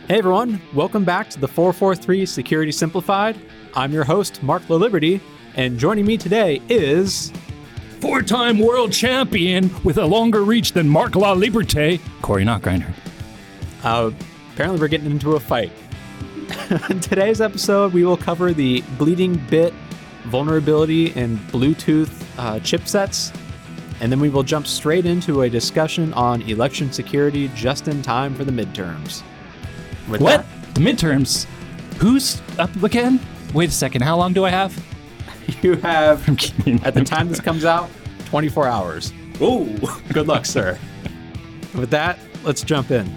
Hey everyone, welcome back to the 443 Security Simplified. I'm your host, Mark LaLiberty, and joining me today is... four-time world champion with a longer reach than Mark LaLiberté, Corey Knockgrinder. Apparently we're getting into a fight. In today's episode, we will cover the bleeding bit vulnerability in Bluetooth chipsets, and then we will jump straight into a discussion on election security just in time for the midterms. With What? that, The midterms? Who's up again? Wait a second, how long do I have? you have, I'm kidding. at the time this comes out, 24 hours. Oh, Good luck, sir. With that, let's jump in.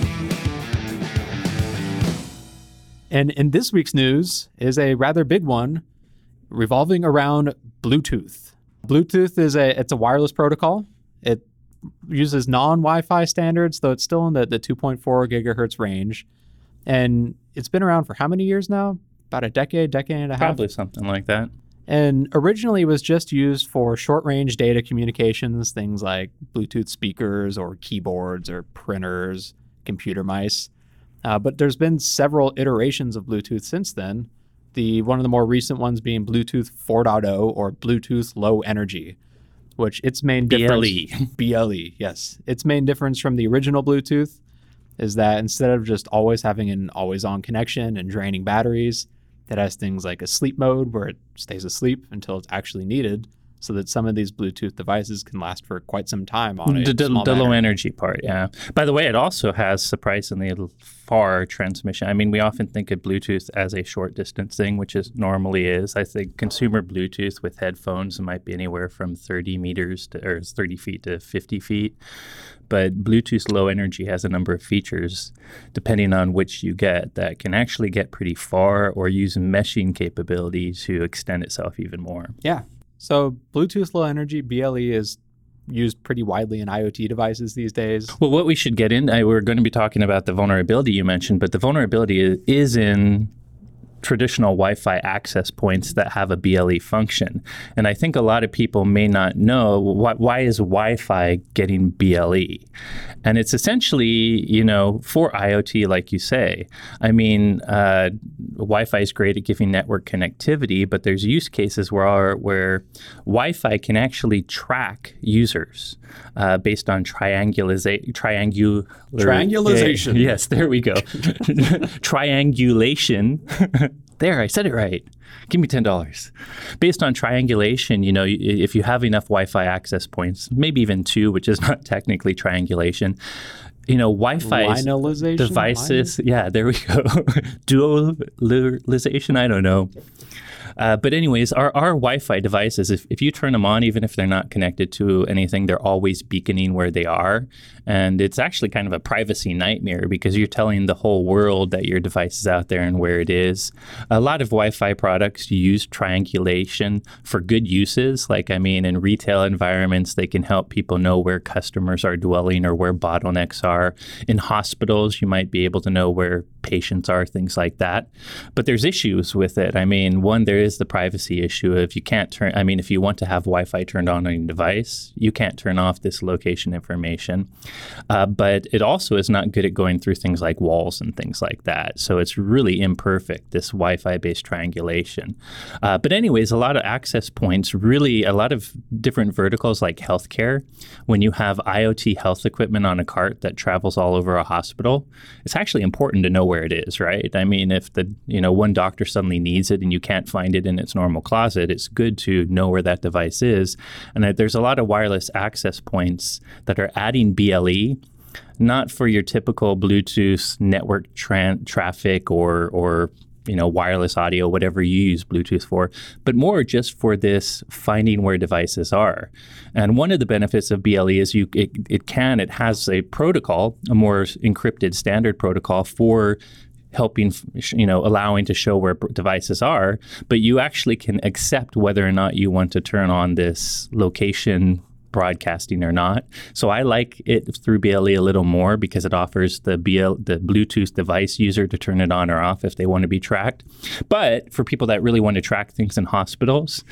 And in this week's news is a rather big one revolving around Bluetooth. Bluetooth it's a wireless protocol. It uses non-Wi-Fi standards, though it's still in the 2.4 gigahertz range. And it's been around for how many years now? About a decade and a half? probably something like that. And originally it was just used for short-range data communications, things like Bluetooth speakers or keyboards or printers, computer mice. But there's been several iterations of Bluetooth since then. One of the more recent ones being Bluetooth 4.0 or Bluetooth Low Energy, which its main difference... BLE, yes. Its main difference from the original Bluetooth is that instead of just always having an always-on connection and draining batteries, it has things like a sleep mode where it stays asleep until it's actually needed, so that some of these Bluetooth devices can last for quite some time on a small The low battery. energy part, yeah. By the way, it also has surprisingly far transmission. I mean, we often think of Bluetooth as a short distance thing, which it normally is. I think consumer Bluetooth with headphones might be anywhere from 30 feet to 50 feet. But Bluetooth Low Energy has a number of features, depending on which you get, that can actually get pretty far or use meshing capability to extend itself even more. Yeah. So Bluetooth Low Energy, BLE, is used pretty widely in IoT devices these days. Well, what we should get in, we're going to be talking about the vulnerability you mentioned, but the vulnerability is in traditional Wi-Fi access points that have a BLE function. And I think a lot of people may not know why is Wi-Fi getting BLE? And it's essentially, for IoT, like you say. I mean, Wi-Fi is great at giving network connectivity, but there's use cases where Wi-Fi can actually track users based on triangulation. Yes, there we go. Triangulation. There, I said it right. Give me $10. Based on triangulation, if you have enough Wi-Fi access points, maybe even two, which is not technically triangulation, Wi-Fi devices. Yeah, there we go. Dualization, I don't know. But anyways, our Wi-Fi devices, if you turn them on, even if they're not connected to anything, they're always beaconing where they are. And it's actually kind of a privacy nightmare because you're telling the whole world that your device is out there and where it is. A lot of Wi-Fi products use triangulation for good uses. In retail environments, they can help people know where customers are dwelling or where bottlenecks are. In hospitals, you might be able to know where patients are, things like that. But there's issues with it. One, there is the privacy issue of if you want to have Wi-Fi turned on your device, you can't turn off this location information. But it also is not good at going through things like walls and things like that. So it's really imperfect, this Wi-Fi based triangulation. But anyways, a lot of access points, really a lot of different verticals like healthcare. When you have IoT health equipment on a cart that travels all over a hospital, it's actually important to know where it is, right? If one doctor suddenly needs it and you can't find it in its normal closet, it's good to know where that device is. And there's a lot of wireless access points that are adding BLE, not for your typical Bluetooth network traffic or wireless audio, whatever you use Bluetooth for, but more just for this finding where devices are. And one of the benefits of BLE is it has a protocol, a more encrypted standard protocol for helping, allowing to show where devices are, but you actually can accept whether or not you want to turn on this location broadcasting or not. So I like it through BLE a little more because it offers the Bluetooth device user to turn it on or off if they want to be tracked. But for people that really want to track things in hospitals,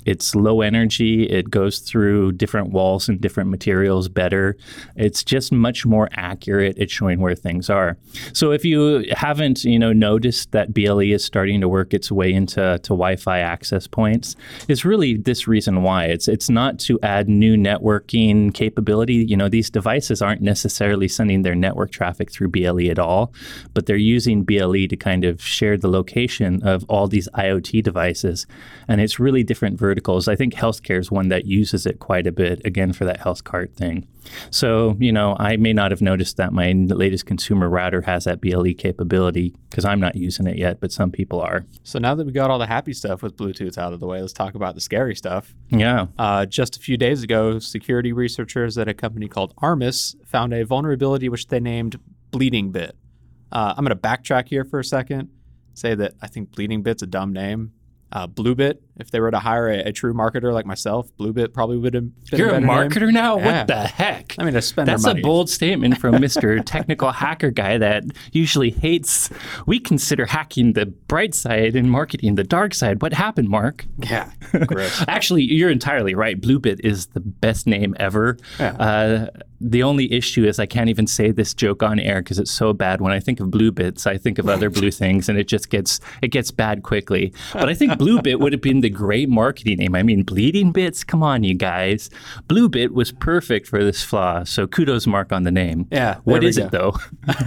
It's low energy. It goes through different walls and different materials better. It's just much more accurate at showing where things are. So if you haven't, noticed that BLE is starting to work its way into Wi-Fi access points, it's really this reason why. It's not to add new networking capability. These devices aren't necessarily sending their network traffic through BLE at all, but they're using BLE to kind of share the location of all these IoT devices. And it's really different verticals. I think healthcare is one that uses it quite a bit, again, for that health cart thing. So, I may not have noticed that my latest consumer router has that BLE capability because I'm not using it yet, but some people are. So now that we got all the happy stuff with Bluetooth out of the way, let's talk about the scary stuff. Yeah. Just a few days ago, security researchers at a company called Armis found a vulnerability which they named Bleeding Bit. I'm going to backtrack here for a second, say that I think Bleeding Bit's a dumb name. Bluebit, if they were to hire a true marketer like myself, Bluebit probably would have been You're a better marketer name. now? Yeah. What the heck? I mean, to spend That's their money. a bold statement from Mr. Technical Hacker Guy that usually hates. We consider hacking the bright side and marketing the dark side. What happened, Mark? Yeah, gross. Actually, you're entirely right. Bluebit is the best name ever. Yeah. The only issue is I can't even say this joke on air because it's so bad. When I think of blue bits, I think of other blue things, and it gets bad quickly. But I think Bluebit would have been the great marketing name. I mean, Bleeding Bits? Come on, you guys. Bluebit was perfect for this flaw, so kudos, Mark, on the name. Yeah. What is it, though?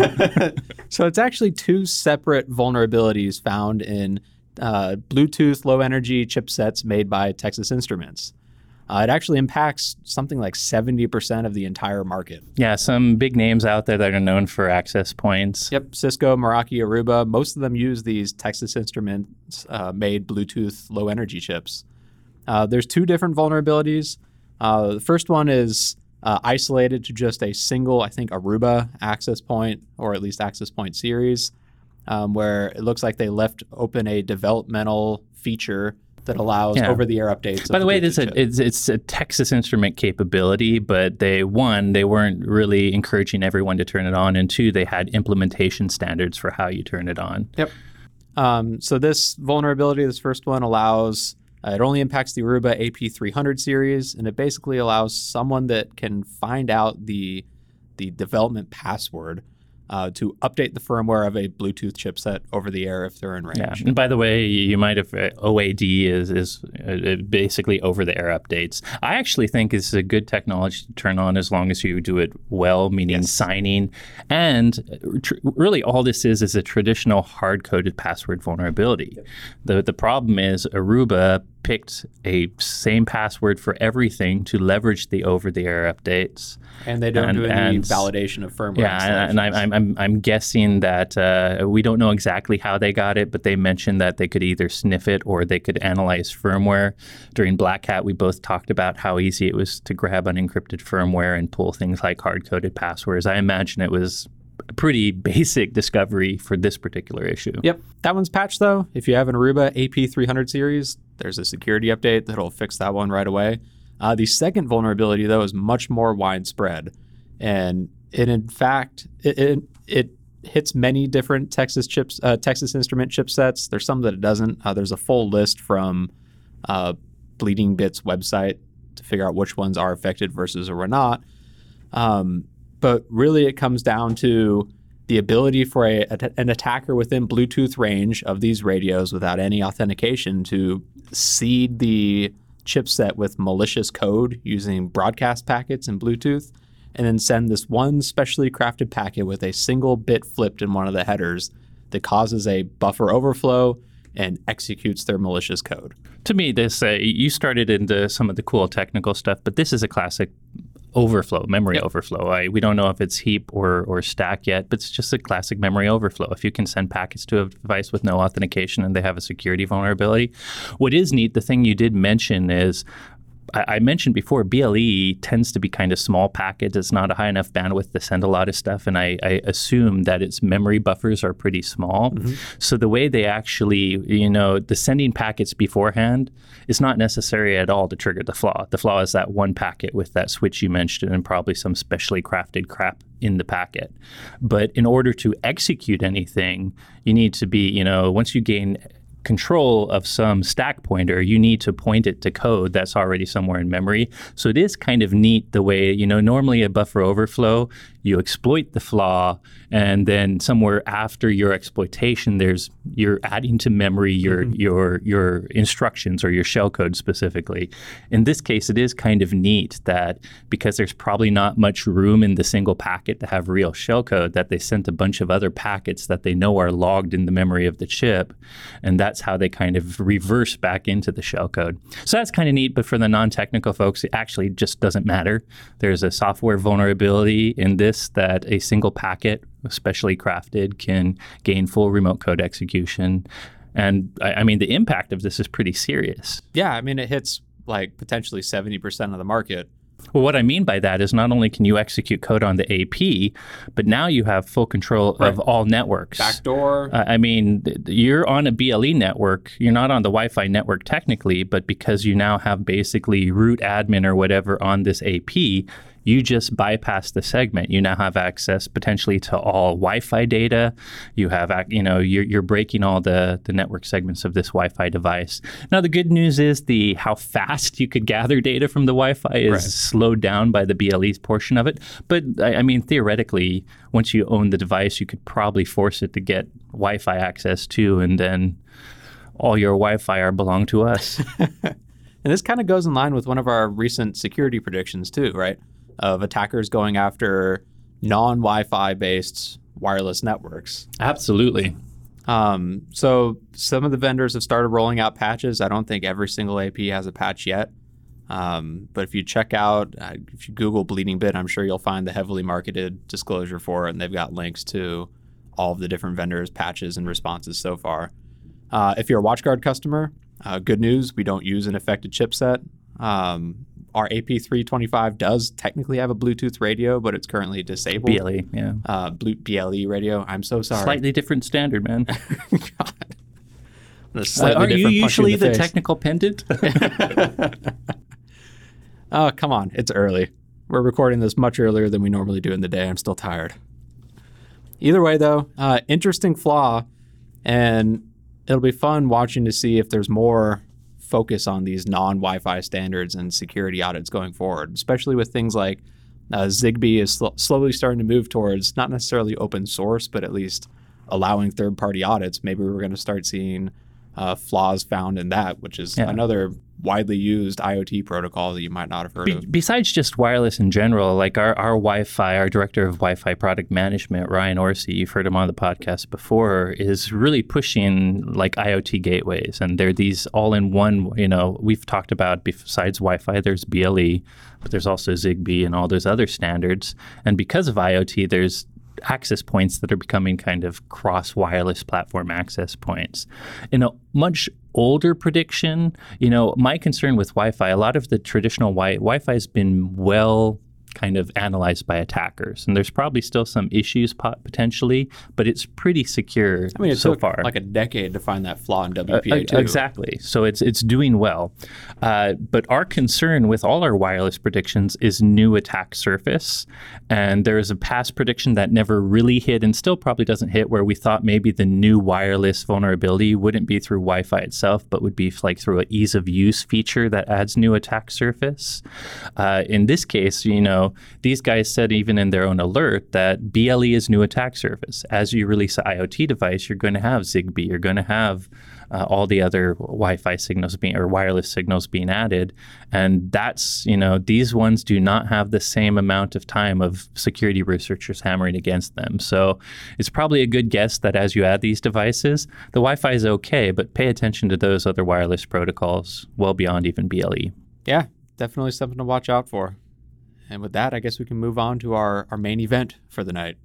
So it's actually two separate vulnerabilities found in Bluetooth low-energy chipsets made by Texas Instruments. It actually impacts something like 70% of the entire market. Yeah, some big names out there that are known for access points. Yep, Cisco, Meraki, Aruba, most of them use these Texas Instruments made Bluetooth low-energy chips. There's two different vulnerabilities. The first one is isolated to just a single, I think, Aruba access point, or at least access point series, where it looks like they left open a developmental feature that allows over-the-air updates. By the way, it's a Texas Instrument capability, but they weren't really encouraging everyone to turn it on, and two, they had implementation standards for how you turn it on. Yep. So this vulnerability, this first one, allows it only impacts the Aruba AP300 series, and it basically allows someone that can find out the development password to update the firmware of a Bluetooth chipset over the air if they're in range. Yeah. And by the way, you might have OAD is basically over the air updates. I actually think it's a good technology to turn on as long as you do it well, meaning signing. And really all this is a traditional hard-coded password vulnerability. Yep. The problem is Aruba picked a same password for everything to leverage the over-the-air updates. And they don't do any validation of firmware. Yeah, and I'm guessing that we don't know exactly how they got it, but they mentioned that they could either sniff it or they could analyze firmware. During Black Hat, we both talked about how easy it was to grab unencrypted firmware and pull things like hard-coded passwords. I imagine it was a pretty basic discovery for this particular issue. Yep. That one's patched, though. If you have an Aruba AP300 series, there's a security update that'll fix that one right away. The second vulnerability, though, is much more widespread. And in fact, it hits many different Texas Instrument chipsets. There's some that it doesn't. There's a full list from Bleeding Bit's website to figure out which ones are affected versus or are not. But really, it comes down to the ability for an attacker within Bluetooth range of these radios without any authentication to seed the chipset with malicious code using broadcast packets in Bluetooth, and then send this one specially crafted packet with a single bit flipped in one of the headers that causes a buffer overflow and executes their malicious code. To me, this you started into some of the cool technical stuff, but this is a classic overflow, memory overflow. We don't know if it's heap or stack yet, but it's just a classic memory overflow. If you can send packets to a device with no authentication and they have a security vulnerability. What is neat, the thing you did mention is, I mentioned before, BLE tends to be kind of small packets. It's not a high enough bandwidth to send a lot of stuff, and I assume that its memory buffers are pretty small. Mm-hmm. So the way they actually, the sending packets beforehand is not necessary at all to trigger the flaw. The flaw is that one packet with that switch you mentioned and probably some specially crafted crap in the packet. But in order to execute anything, you need to be, once you gain control of some stack pointer, you need to point it to code that's already somewhere in memory. So it is kind of neat the way, normally a buffer overflow, you exploit the flaw, and then somewhere after your exploitation, you're adding to memory your instructions or your shellcode specifically. In this case, it is kind of neat that because there's probably not much room in the single packet to have real shellcode, that they sent a bunch of other packets that they know are logged in the memory of the chip, and that's how they kind of reverse back into the shellcode. So that's kind of neat, but for the non-technical folks, it actually just doesn't matter. There's a software vulnerability in this that a single packet, especially crafted, can gain full remote code execution. And I mean, the impact of this is pretty serious. Yeah, I mean, it hits like potentially 70% of the market. Well, what I mean by that is not only can you execute code on the AP, but now you have full control of all networks. Backdoor. I mean, you're on a BLE network. You're not on the Wi-Fi network technically, but because you now have basically root admin or whatever on this AP, you just bypass the segment. You now have access potentially to all Wi-Fi data. You have, you're breaking all the network segments of this Wi-Fi device. Now, the good news is how fast you could gather data from the Wi-Fi is slowed down by the BLE portion of it. But I mean, theoretically, once you own the device, you could probably force it to get Wi-Fi access too, and then all your Wi-Fi belong to us. And this kind of goes in line with one of our recent security predictions too, right? Of attackers going after non-Wi-Fi based wireless networks. Absolutely. So some of the vendors have started rolling out patches. I don't think every single AP has a patch yet. But if you check out, if you Google Bleeding Bit, I'm sure you'll find the heavily marketed disclosure for it. And they've got links to all of the different vendors' patches and responses so far. If you're a WatchGuard customer, good news, we don't use an affected chipset. Our AP325 does technically have a Bluetooth radio, but it's currently disabled. BLE, yeah. BLE radio. I'm so sorry. Slightly different standard, man. God. Are you usually the technical pendant? Oh, come on. It's early. We're recording this much earlier than we normally do in the day. I'm still tired. Either way, though, interesting flaw, and it'll be fun watching to see if there's more focus on these non-Wi-Fi standards and security audits going forward, especially with things like Zigbee is slowly starting to move towards not necessarily open source, but at least allowing third-party audits. Maybe we're going to start seeing flaws found in that, which is another widely used IoT protocol that you might not have heard of. Besides just wireless in general, like our Wi-Fi, our director of Wi-Fi product management, Ryan Orsi, you've heard him on the podcast before, is really pushing like IoT gateways. And they're these all-in-one, we've talked about besides Wi-Fi, there's BLE, but there's also Zigbee and all those other standards. And because of IoT, there's access points that are becoming kind of cross-wireless platform access points. In a much older prediction, my concern with Wi-Fi, a lot of the traditional Wi-Fi has been well kind of analyzed by attackers. And there's probably still some issues potentially, but it's pretty secure so far. Like a decade to find that flaw in WPA2. Exactly. So it's doing well. But our concern with all our wireless predictions is new attack surface. And there is a past prediction that never really hit and still probably doesn't hit, where we thought maybe the new wireless vulnerability wouldn't be through Wi-Fi itself, but would be like through an ease of use feature that adds new attack surface. In this case, these guys said even in their own alert that BLE is new attack surface. As you release an IoT device, you're going to have Zigbee, you're going to have all the other Wi-Fi signals or wireless signals being added. And that's, these ones do not have the same amount of time of security researchers hammering against them. So it's probably a good guess that as you add these devices, the Wi-Fi is okay, but pay attention to those other wireless protocols well beyond even BLE. Yeah, definitely something to watch out for. And with that, I guess we can move on to our main event for the night.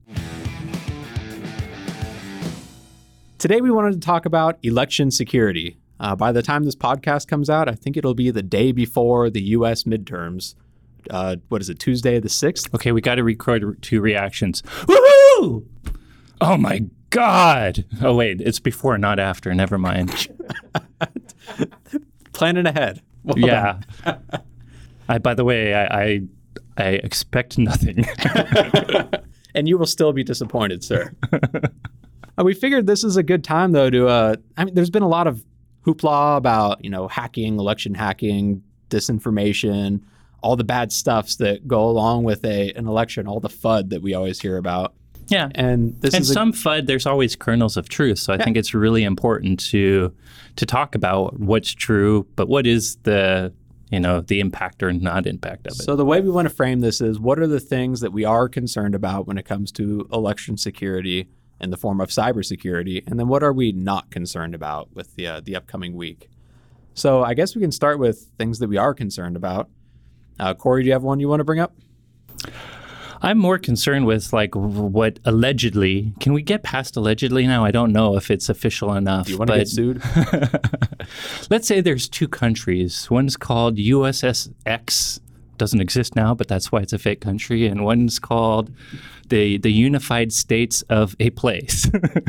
Today, we wanted to talk about election security. By the time this podcast comes out, I think it'll be the day before the U.S. midterms. Tuesday the 6th? Okay, we got to record 2 reactions. Woohoo! Oh my God! Oh wait, it's before, not after. Never mind. Planning ahead. Well yeah. By the way, I expect nothing. And you will still be disappointed, sir. We figured this is a good time, though, to... there's been a lot of hoopla about, hacking, election hacking, disinformation, all the bad stuffs that go along with an election, all the FUD that we always hear about. Yeah. And some FUD, there's always kernels of truth. So I think it's really important to talk about what's true, but what is the impact or not impact of it. So the way we want to frame this is, what are the things that we are concerned about when it comes to election security in the form of cybersecurity? And then what are we not concerned about with the upcoming week? So I guess we can start with things that we are concerned about. Corey, do you have one you want to bring up? I'm more concerned with what allegedly, can we get past allegedly now? I don't know if it's official enough. Do you want to get sued? Let's say there's two countries. One's called USSX, doesn't exist now, but that's why it's a fake country. And one's called the Unified States of a place.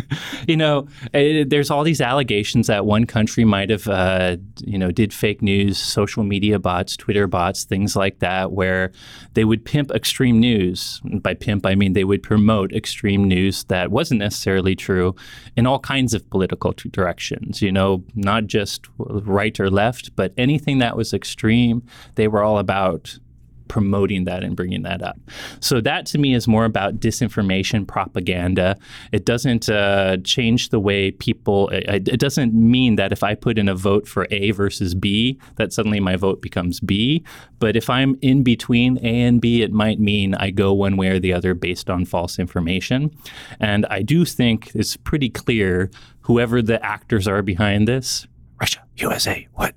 There's all these allegations that one country might have, did fake news, social media bots, Twitter bots, things like that, where they would pimp extreme news. By pimp, I mean they would promote extreme news that wasn't necessarily true in all kinds of political directions, not just right or left, but anything that was extreme, they were all about promoting that and bringing that up. So that to me is more about disinformation propaganda. It doesn't change the way people, it doesn't mean that if I put in a vote for A versus B, that suddenly my vote becomes B. But if I'm in between A and B, it might mean I go one way or the other based on false information. And I do think it's pretty clear whoever the actors are behind this, Russia, USA, what?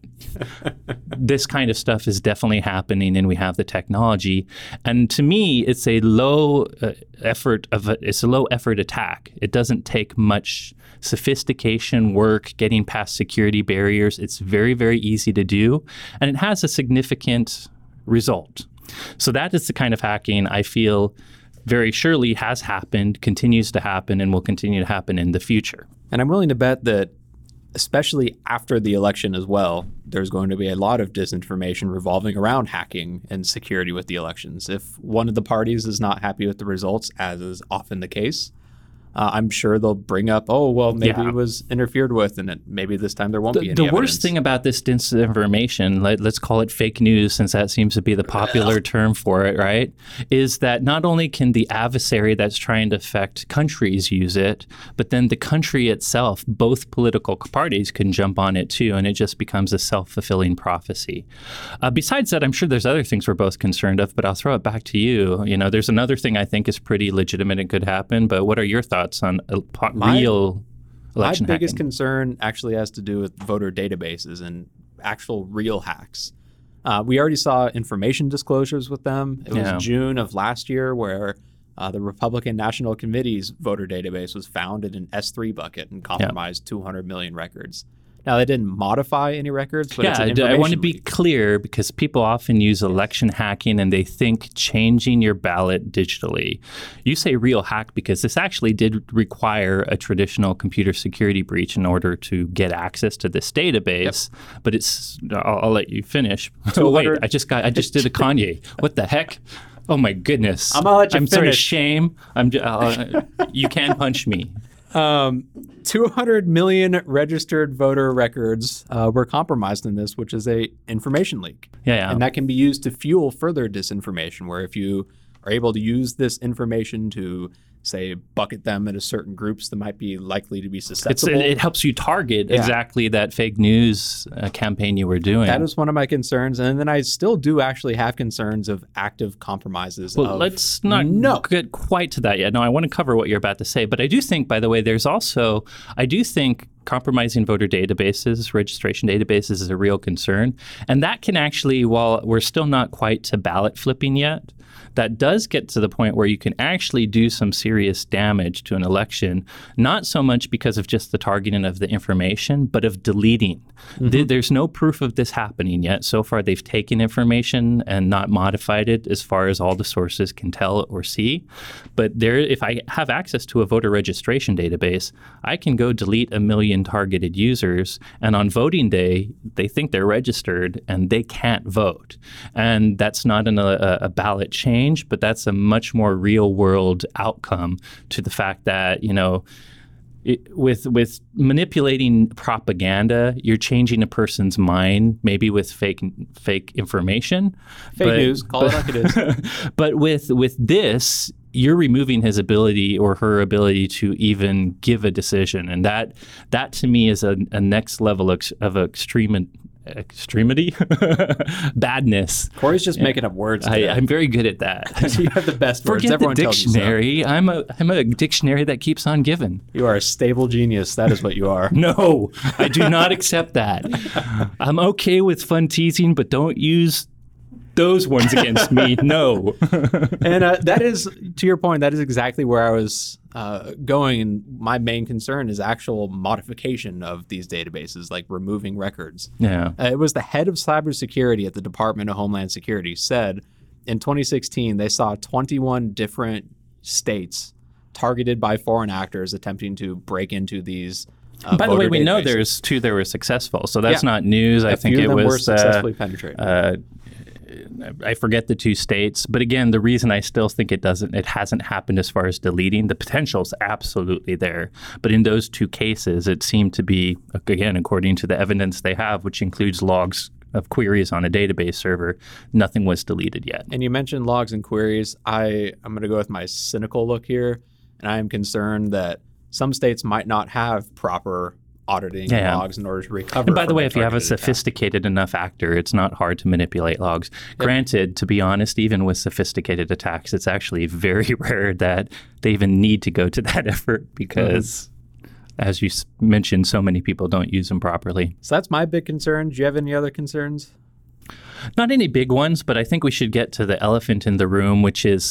This kind of stuff is definitely happening, and we have the technology. And to me, it's a low effort attack. It doesn't take much sophistication, work, getting past security barriers. It's very, very easy to do, and it has a significant result. So that is the kind of hacking I feel very surely has happened, continues to happen, and will continue to happen in the future. And I'm willing to bet that especially after the election as well, there's going to be a lot of disinformation revolving around hacking and security with the elections. If one of the parties is not happy with the results, as is often the case, I'm sure they'll bring up, maybe it was interfered with, and maybe this time there won't be any evidence. The worst thing about this disinformation, let's call it fake news, since that seems to be the popular term for it, right, is that not only can the adversary that's trying to affect countries use it, but then the country itself, both political parties can jump on it too, and it just becomes a self-fulfilling prophecy. Besides that, I'm sure there's other things we're both concerned of, but I'll throw it back to you. There's another thing I think is pretty legitimate and could happen, but what are your thoughts on real election hacking? My biggest concern actually has to do with voter databases and actual real hacks. We already saw information disclosures with them. It was June of last year where the Republican National Committee's voter database was found in an S3 bucket and compromised 200 million records. Now, they didn't modify any records, but it's an information I want to be leak. clear, because people often use election hacking and they think changing your ballot digitally. You say real hack because this actually did require a traditional computer security breach in order to get access to this database. Yep. But I'll let you finish. Oh, wait, I just did a Kanye. What the heck? Oh, my goodness. I'm going to let you finish. Sorry, shame. You can punch me. 200 million registered voter records were compromised in this, which is a information leak. Yeah. And that can be used to fuel further disinformation, where if you are able to use this information to, say, bucket them into certain groups that might be likely to be susceptible. It helps you target exactly that fake news campaign you were doing. That is one of my concerns. And then I still do actually have concerns of active compromises. Well, let's not get quite to that yet. No, I want to cover what you're about to say. But I do think, by the way, I do think compromising voter databases, registration databases is a real concern. And that can actually, while we're still not quite to ballot flipping yet, that does get to the point where you can actually do some serious damage to an election, not so much because of just the targeting of the information, but of deleting. Mm-hmm. There's no proof of this happening yet. So far, they've taken information and not modified it as far as all the sources can tell or see. But if I have access to a voter registration database, I can go delete 1 million targeted users. And on voting day, they think they're registered and they can't vote. And that's not a ballot change, but that's a much more real world outcome to the fact that, with manipulating propaganda, you're changing a person's mind, maybe with fake information. Fake news, call it like it is. But with this, you're removing his ability or her ability to even give a decision, and that to me is a next level of extremity, badness. Corey's just making up words today. I'm very good at that. You have the best words. Forget Everyone the tells you so. dictionary. I'm a dictionary that keeps on giving. You are a stable genius. That is what you are. No, I do not accept that. I'm okay with fun teasing, but don't use those ones against me. No. And that is, to your point, that is exactly where I was going. And my main concern is actual modification of these databases, like removing records. Yeah. It was the head of cybersecurity at the Department of Homeland Security said in 2016 they saw 21 different states targeted by foreign actors attempting to break into these. By the way, we know databases. There's 2 that were successful, so that's not news. I think few it of them was were successfully penetrated. I forget the 2 states, but again, the reason I still think it hasn't happened as far as deleting, the potential is absolutely there. But in those 2 cases, it seemed to be, again, according to the evidence they have, which includes logs of queries on a database server, nothing was deleted yet. And you mentioned logs and queries. I'm going to go with my cynical look here, and I am concerned that some states might not have proper auditing logs in order to recover. And by the way, if you have a targeted attack. sophisticated enough actor, it's not hard to manipulate logs. Yep. Granted, to be honest, even with sophisticated attacks, it's actually very rare that they even need to go to that effort because, as you mentioned, so many people don't use them properly. So that's my big concern. Do you have any other concerns? Not any big ones, but I think we should get to the elephant in the room, which is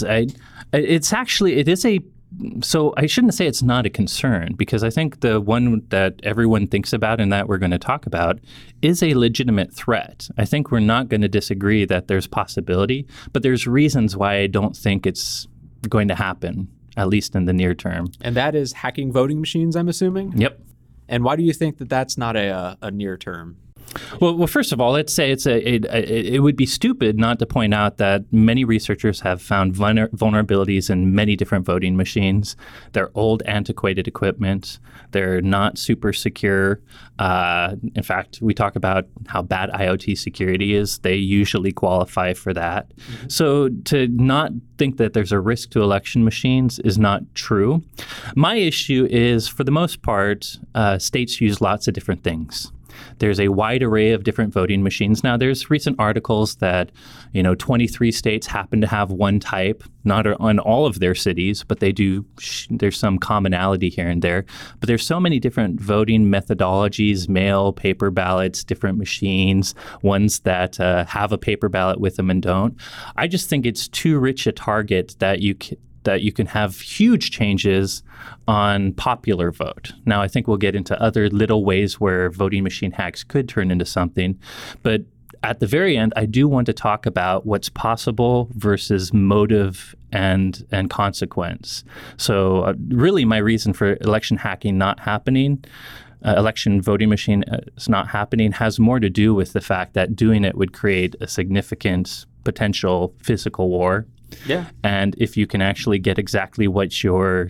so I shouldn't say it's not a concern, because I think the one that everyone thinks about and that we're going to talk about is a legitimate threat. I think we're not going to disagree that there's possibility, but there's reasons why I don't think it's going to happen, at least in the near term. And that is hacking voting machines, I'm assuming? Yep. And why do you think that that's not a near term? Well, first of all, let's say it would be stupid not to point out that many researchers have found vulnerabilities in many different voting machines. They're old, antiquated equipment. They're not super secure. In fact, we talk about how bad IoT security is. They usually qualify for that. Mm-hmm. So to not think that there's a risk to election machines is not true. My issue is, for the most part, states use lots of different things. There's a wide array of different voting machines. Now, there's recent articles that, 23 states happen to have one type, not on all of their cities, but they do. There's some commonality here and there. But there's so many different voting methodologies, mail, paper ballots, different machines, ones that have a paper ballot with them and don't. I just think it's too rich a target that you can have huge changes on popular vote. Now, I think we'll get into other little ways where voting machine hacks could turn into something. But at the very end, I do want to talk about what's possible versus motive and consequence. So really my reason for election hacking not happening, election voting machine is not happening, has more to do with the fact that doing it would create a significant potential physical war. Yeah. And if you can actually get exactly what your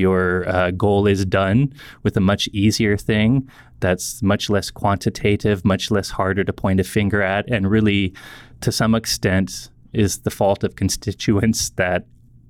goal is done with a much easier thing that's much less quantitative, much less harder to point a finger at, and really, to some extent, is the fault of constituents that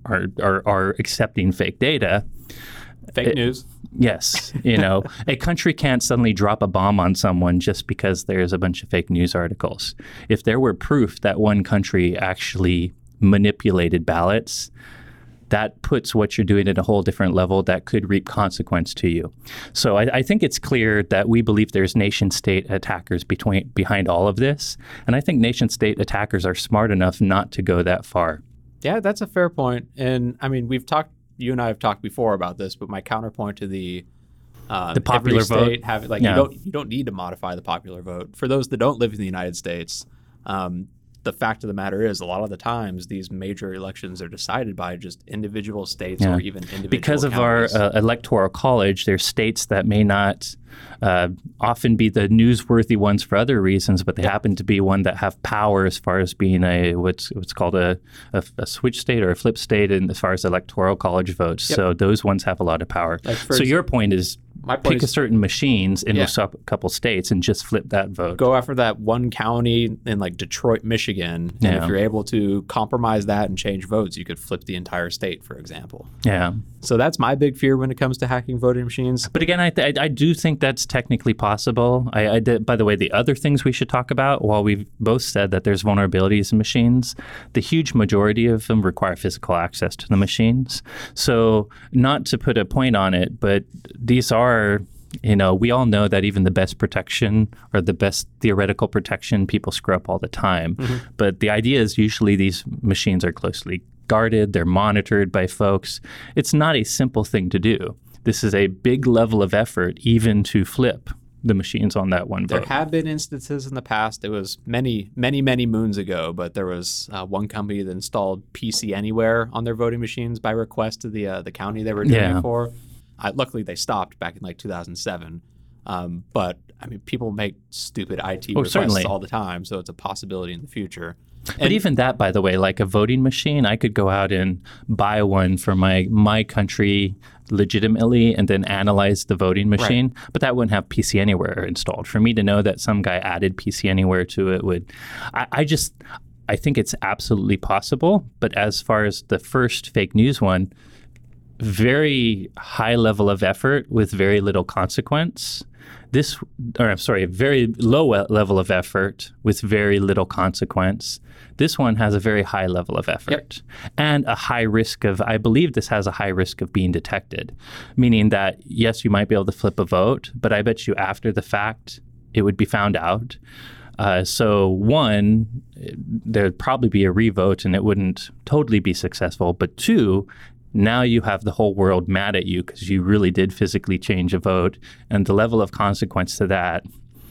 are accepting fake data. Fake news. Yes. A country can't suddenly drop a bomb on someone just because there's a bunch of fake news articles. If there were proof that one country actually manipulated ballots, that puts what you're doing at a whole different level that could reap consequence to you. So I think it's clear that we believe there's nation-state attackers behind all of this. And I think nation-state attackers are smart enough not to go that far. Yeah, that's a fair point. And I mean, you and I have talked before about this, but my counterpoint to the popular vote, you don't need to modify the popular vote. For those that don't live in the United States, the fact of the matter is, a lot of the times these major elections are decided by just individual states or even individual because of counties. our electoral college. There's states that may not often be the newsworthy ones for other reasons, but they happen to be one that have power as far as being a what's called a switch state or a flip state, and as far as electoral college votes. So those ones have a lot of power. So your point is, pick a certain machines in those couple states and just flip that vote. Go after that one county in like Detroit, Michigan, and if you're able to compromise that and change votes, you could flip the entire state, for example. Yeah. So that's my big fear when it comes to hacking voting machines. But again, I do think that's technically possible. I did, by the way, the other things we should talk about, while we've both said that there's vulnerabilities in machines, the huge majority of them require physical access to the machines. So not to put a point on it, but these are, we all know that even the best protection or the best theoretical protection, people screw up all the time. But the idea is usually these machines are closely guarded, they're monitored by folks. It's not a simple thing to do. This is a big level of effort even to flip the machines on that one vote. There have been instances in the past. It was many, many, many moons ago, but there was one company that installed PC Anywhere on their voting machines by request of the county they were doing it for. Luckily, they stopped back in like 2007. But I mean, people make stupid IT requests all the time, so it's a possibility in the future. But even that, by the way, like a voting machine, I could go out and buy one for my country legitimately and then analyze the voting machine. Right. But that wouldn't have PC Anywhere installed. For me to know that some guy added PC Anywhere to it would, I think it's absolutely possible. But as far as the first fake news one, very high level of effort with very little consequence. Very low level of effort with very little consequence. This one has a very high level of effort and a high risk of, I believe this has a high risk of being detected, meaning that, yes, you might be able to flip a vote, but I bet you after the fact, it would be found out. So one, there'd probably be a revote and it wouldn't totally be successful. But two, now you have the whole world mad at you because you really did physically change a vote, and the level of consequence to that.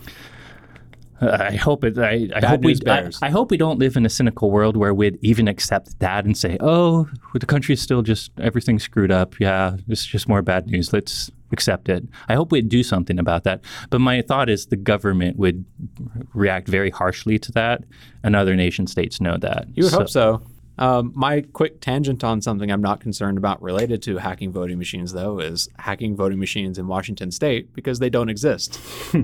I hope we don't live in a cynical world where we'd even accept that and say, "Oh, the country's still just everything's screwed up. Yeah, it's just more bad news. Let's accept it." I hope we'd do something about that. But my thought is the government would react very harshly to that, and other nation states know that. You would hope so. My quick tangent on something I'm not concerned about related to hacking voting machines, though, is hacking voting machines in Washington state because they don't exist.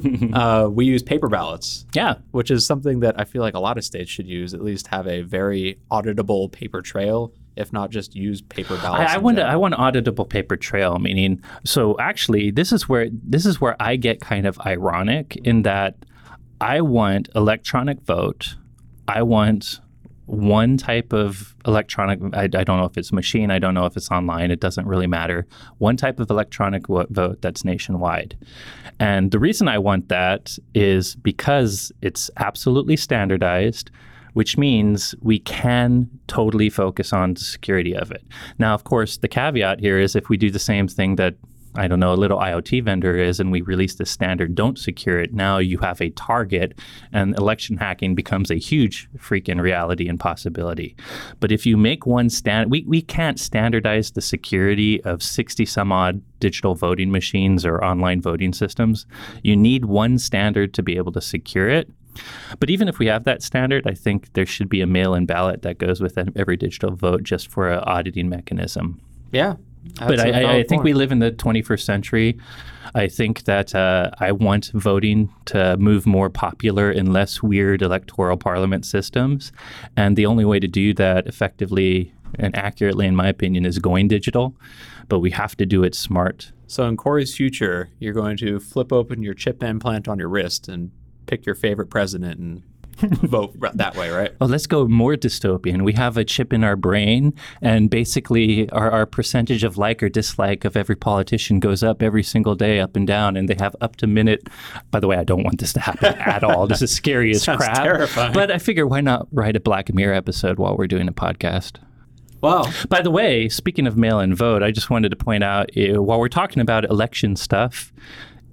We use paper ballots. Yeah. Which is something that I feel like a lot of states should use, at least have a very auditable paper trail, if not just use paper ballots. I want an auditable paper trail, meaning, so actually this is where I get kind of ironic in that I want electronic vote. I want one type of electronic, I don't know if it's machine, I don't know if it's online, it doesn't really matter. One type of electronic vote that's nationwide. And the reason I want that is because it's absolutely standardized, which means we can totally focus on the security of it. Now, of course, the caveat here is if we do the same thing that, I don't know, a little IoT vendor is, and we release the standard, don't secure it, now you have a target, and election hacking becomes a huge freaking reality and possibility. But if you make one we can't standardize the security of 60 some odd digital voting machines or online voting systems. You need one standard to be able to secure it. But even if we have that standard, I think there should be a mail-in ballot that goes with every digital vote just for an auditing mechanism. Yeah. But I think we live in the 21st century. I think that I want voting to move more popular in less weird electoral parliament systems. And the only way to do that effectively and accurately, in my opinion, is going digital. But we have to do it smart. So in Corey's future, you're going to flip open your chip implant on your wrist and pick your favorite president and vote that way, right? Well, let's go more dystopian. We have a chip in our brain, and basically our percentage of like or dislike of every politician goes up every single day, up and down, and they have up to minute. By the way, I don't want this to happen at all. This is scary as Sounds crap. Terrifying. But I figure, why not write a Black Mirror episode while we're doing a podcast? Wow. By the way, speaking of mail-in vote, I just wanted to point out, while we're talking about election stuff,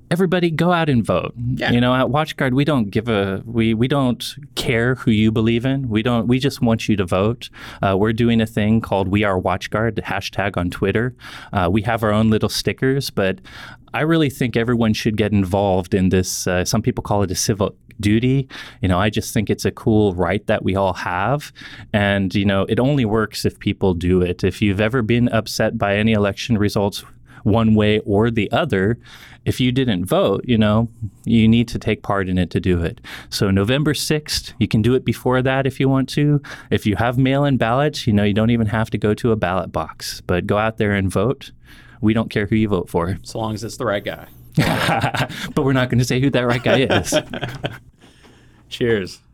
everybody go out and vote. Yeah. You know, at WatchGuard, we don't we don't care who you believe in. We just want you to vote. We're doing a thing called We Are WatchGuard, the hashtag on Twitter. We have our own little stickers, but I really think everyone should get involved in this. Some people call it a civil duty. You know, I just think it's a cool right that we all have. And, you know, it only works if people do it. If you've ever been upset by any election results one way or the other, if you didn't vote, you know, you need to take part in it to do it. So November 6th, you can do it before that if you want to. If you have mail-in ballots, you know, you don't even have to go to a ballot box, but go out there and vote. We don't care who you vote for. So long as it's the right guy. But we're not going to say who that right guy is. Cheers.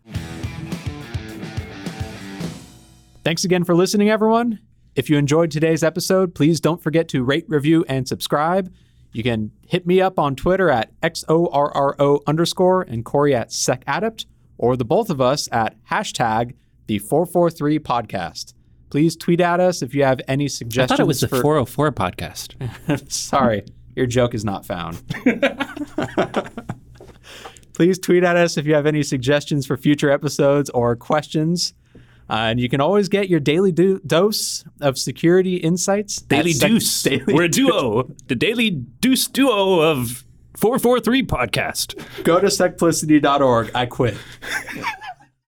Thanks again for listening, everyone. If you enjoyed today's episode, please don't forget to rate, review, and subscribe. You can hit me up on Twitter at XORRO_ and Corey at SecAdept, or the both of us at hashtag the 443 podcast. Please tweet at us if you have any suggestions. I thought it was the 404 podcast. Sorry, your joke is not found. Please tweet at us if you have any suggestions for future episodes or questions. And you can always get your daily dose of security insights. Daily Deuce. We're a duo. The Daily Deuce duo of 443 podcast. Go to secplicity.org. I quit.